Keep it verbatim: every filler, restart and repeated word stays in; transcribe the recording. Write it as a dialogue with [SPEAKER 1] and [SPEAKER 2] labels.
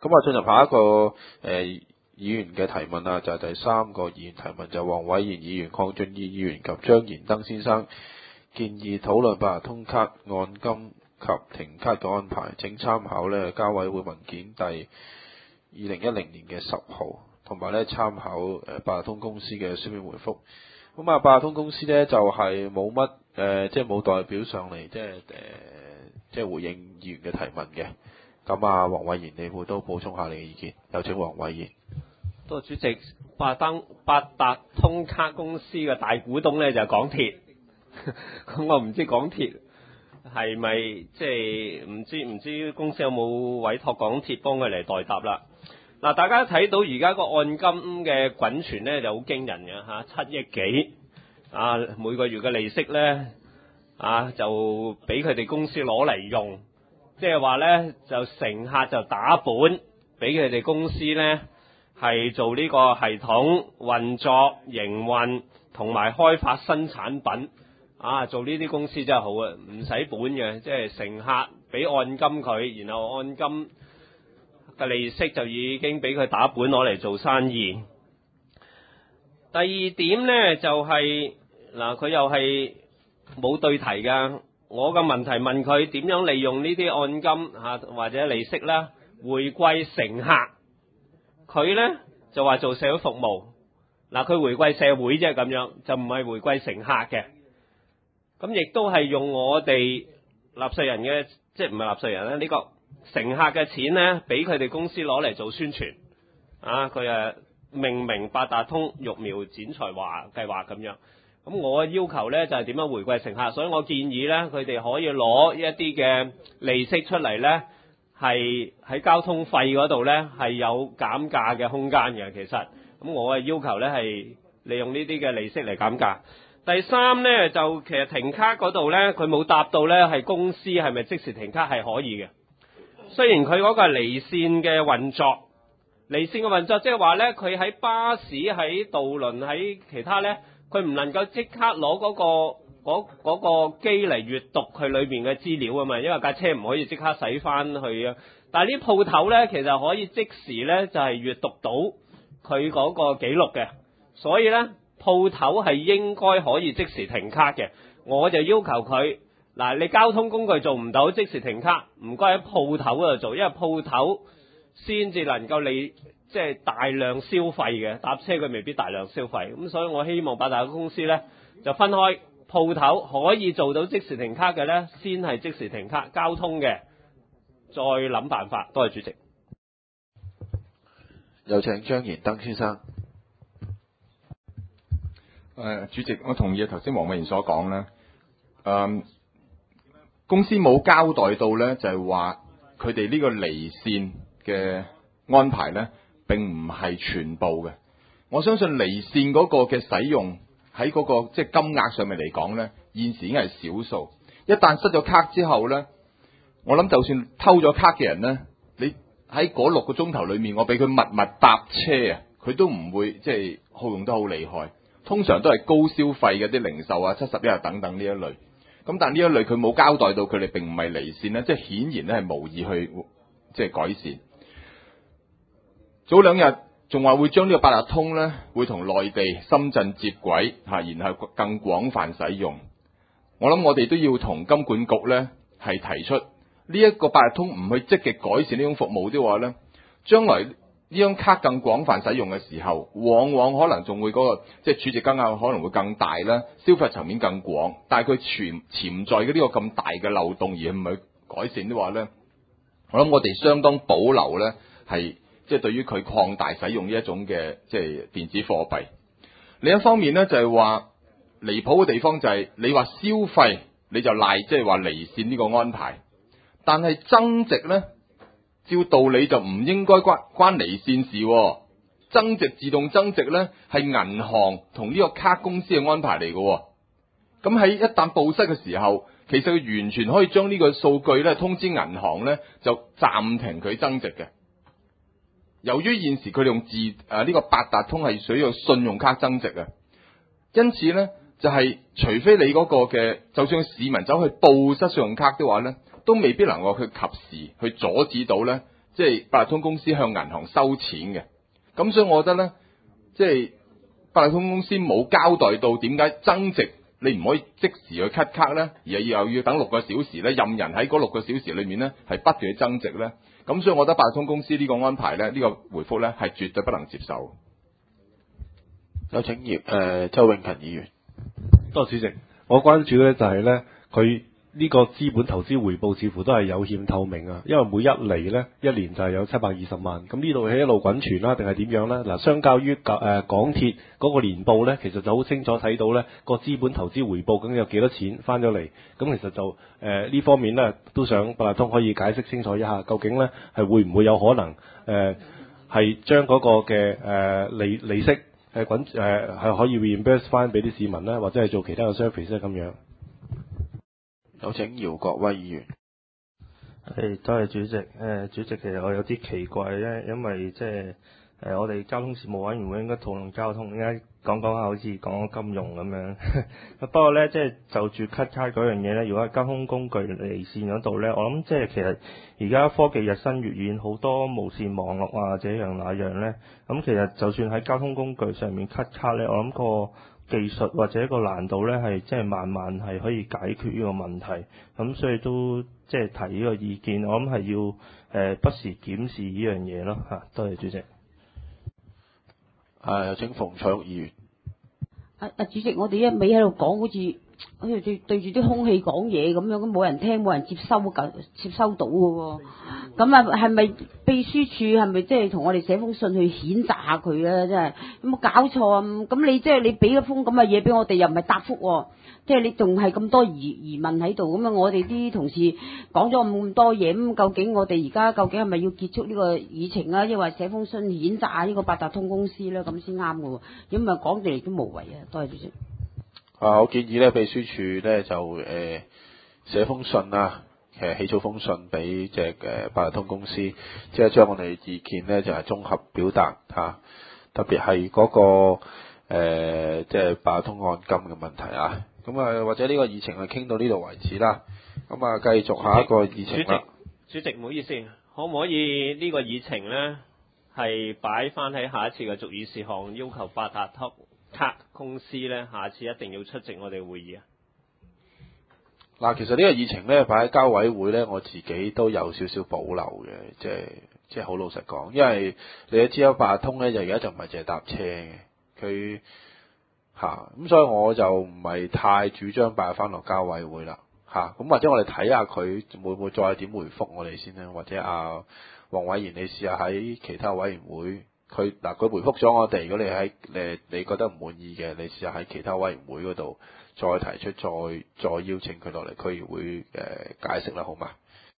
[SPEAKER 1] 咁啊，進入下一個誒、呃、議員嘅提問啊，就係、是、第三個議員提問，就係、是、黃偉賢議員、鄺俊宇議員及張賢德先生建議討論八達通卡按金及停卡嘅安排，請參考咧交委會文件第二零一零年嘅十號，同埋咧參考誒八達通公司嘅書面回覆。咁啊，八達通公司咧就係冇乜誒，即係冇代表上嚟，即係誒、呃，即係回應議員嘅提問嘅。咁啊，黃偉賢，你會都補充下你嘅意見，有請黃偉賢。
[SPEAKER 2] 多謝主席。八達八達通卡公司嘅大股東咧就係港鐵，咁我唔知港鐵係咪即係唔知唔知公司有冇委託港鐵幫佢嚟代答啦。嗱，大家睇到而家個按金嘅滾存咧就好驚人嘅嚇，七億幾啊，每個月嘅利息咧啊就俾佢哋公司攞嚟用。即係話咧，就乘客就打本俾佢哋公司咧，係做呢個系統運作、營運同埋開發新產品啊！做呢啲公司真係好啊，唔使本嘅，即係乘客俾按金佢，然後按金嘅利息就已經俾佢打本攞嚟做生意。第二點咧就係、是、嗱，佢又係冇對題㗎。我嘅問題問佢點樣利用呢啲按金嚇或者利息啦，回饋乘客。佢呢就話做社會服務，嗱佢回饋社會啫咁樣，就唔係回饋乘客嘅。咁亦都係用我哋納稅人嘅，即係唔係納稅人咧？呢個乘客嘅錢呢，俾佢哋公司攞嚟做宣傳。啊，佢誒命名八達通育苗剪才華計劃咁樣。咁我嘅要求呢，就係點樣回饋乘客，所以我建議呢，佢哋可以攞一啲嘅利息出嚟呢，係喺交通費嗰度呢，係有減價嘅空間嘅。其實，咁我嘅要求呢，係利用呢啲嘅利息嚟減價。第三呢，就其實停卡嗰度呢，佢冇答到呢，係公司係咪即時停卡係可以嘅。雖然佢嗰個係離線嘅運作，離線嘅運作即係話呢，佢喺巴士、喺渡輪、喺其他呢。佢唔能夠即刻攞嗰個嗰嗰個機嚟閱讀佢裏面嘅資料啊嘛，因為架車唔可以即刻駛翻去啊。但係啲鋪頭咧，其實可以即時咧就係閱讀到佢嗰個記錄嘅，所以咧鋪頭係應該可以即時停卡嘅。我就要求佢嗱，你交通工具做唔到即時停卡，唔該喺鋪頭嗰度做，因為鋪頭先至能夠你。即係大量消費嘅，搭車佢未必大量消費，咁所以我希望八達通公司呢就分開鋪頭可以做到即時停卡嘅呢，先係即時停卡，交通嘅再諗辦法。多謝主席。
[SPEAKER 1] 有請張賢德先生。
[SPEAKER 3] 誒，主席，我同意頭先黃偉賢所講咧，誒，公司冇交代到呢，就係話佢哋呢個離線嘅安排呢。並唔係全部嘅，我相信離線嗰個嘅使用喺嗰個即係金額上面嚟講呢，現時已經係少數。一旦失咗卡之後呢，我諗就算偷咗卡嘅人呢，你喺嗰六個鐘頭裏面，我俾佢密密搭車啊，佢都唔會即係耗用得好厲害。通常都係高消費嘅啲零售啊、七十一啊等等呢一類。咁但呢一類佢冇交代到佢哋並唔係離線呢，即係顯然咧係無意去即係改善。早兩日仲話會將呢個八達通呢會同內地深圳接軌吓，然後更廣泛使用。我諗我哋都要同金管局呢係提出，呢一個八達通唔去積極改善呢種服務的話呢，將來呢張卡更廣泛使用嘅時候，往往可能仲會嗰個即係儲值金額可能會更大啦，消費層面更廣，但係佢潛潛在嘅呢個咁大嘅漏洞而唔去改善的話呢，我諗我哋相當保留呢係。即係對於佢擴大使用呢一種嘅即係電子貨幣。另一方面呢，就係話離譜嘅地方就係你話消費你就賴即係話離線呢個安排，但係增值呢，照道理就唔應該關關離線事喎。增值自動增值呢，係銀行同呢個卡公司嘅安排嚟嘅。咁喺一旦報失嘅時候，其實佢完全可以將呢個數據呢通知銀行呢，就暫停佢增值嘅。由於現時佢哋用自誒呢、啊這個八達通係屬於信用卡增值啊，因此呢，就係、是、除非你嗰個嘅，就算市民走去報失信用卡的話呢，都未必能夠去及時去阻止到呢， 即係八達通公司向銀行收錢嘅。咁所以我覺得咧，即係八達通公司冇交代到點解增值你唔可以即時去 cut 卡咧，而係又要等六個小時咧，任人喺嗰六個小時裏面咧係不斷去增值咧。咁所以我覺得八達通公司呢個安排咧，呢、呢個回覆咧係絕對不能接受。
[SPEAKER 1] 有請葉誒周永勤議員。
[SPEAKER 4] 多謝主席，我關注咧就係咧佢呢個資本投資回報似乎都係有欠透明啊，因為每一厘咧一年就係有七百二十萬，咁呢度係一路滾存啦，定係點樣咧？嗱，相較於誒港鐵嗰個年報咧，其實就好清楚睇到咧個資本投資回報究竟有幾多錢翻咗嚟，咁其實就誒呢、呃、方面咧都想八達通可以解釋清楚一下，究竟咧係會唔會有可能誒係將嗰個嘅誒、呃、利利息係滾誒係可以 reimburse 翻俾啲市民咧，或者係做其他嘅 service 咧咁樣。
[SPEAKER 1] 有請姚國威議員。
[SPEAKER 5] 誒，多謝主席。誒、呃，主席其實我有啲奇怪咧，因為即係誒我哋交通事務委員會應該討論交通，點解講講下好似講金融咁樣？不過咧，即係就住 cut 卡嗰樣嘢咧，如果係交通工具離線嗰度咧，我諗即係其實而家科技日新月異，好多無線網絡啊，這樣那樣咧，咁其實就算喺交通工具上面 cut 卡咧，我諗個技術或者一個難度咧係即係慢慢係可以解決呢個問題，咁所以都即係提呢個意見，我諗係要誒、呃、不時檢視呢樣嘢咯嚇。多謝主席。
[SPEAKER 1] 啊，有請馮彩玉議員。
[SPEAKER 6] 啊啊，主席，我哋一味喺度講，好似好似對對住啲空氣講嘢咁樣，咁冇人聽，冇人接收緊接收到嘅喎。咁啊，係咪秘書處係咪即係同我哋寫封信去譴責下佢啊？真係有冇搞錯啊？咁你即係你俾一封咁嘅嘢俾我哋，又唔係答覆喎。即係你仲係咁多疑疑問喺度，咁啊我哋啲同事講咗咁多嘢，咁究竟我哋而家究竟係咪要結束呢個議程啊？抑或寫封信譴責下呢個八達通公司咧，咁先啱嘅喎。咁啊講嚟都無謂啊！多謝主席。
[SPEAKER 1] 啊，我建議咧，秘書處咧就誒、呃、寫封信啊，其實起草封信俾隻誒八達通公司，即係將我哋意見咧就係、是、綜合表達嚇、啊，特別係嗰、那個誒即係八達通按金嘅問題啊。咁啊，或者呢個議程係傾到呢度為止啦。咁啊，繼續下一個議程啦。
[SPEAKER 2] 主席，主席唔好意思，可唔可以呢個議程咧係擺翻喺下一次嘅續議事項，要求八達通卡公司咧下次一定要出席我哋會議啊？
[SPEAKER 1] 嗱，其實呢個議程咧擺喺交委會咧，我自己都有少少保留嘅，即係即係好老實講，因為你都知道八達通咧就而家就唔係淨係搭車嘅，佢。嚇，咁、啊、所以我就唔係太主張擺翻落交委會啦，嚇、啊，咁或者我哋睇下佢會唔會再點回覆我哋先咧，或者啊黃偉賢你試下喺其他委員會，佢嗱佢回覆咗我哋，如果你喺誒你覺得唔滿意嘅，你試下喺其他委員會嗰度再提出，再再邀請佢落嚟區議會誒、呃、解釋啦，好嘛？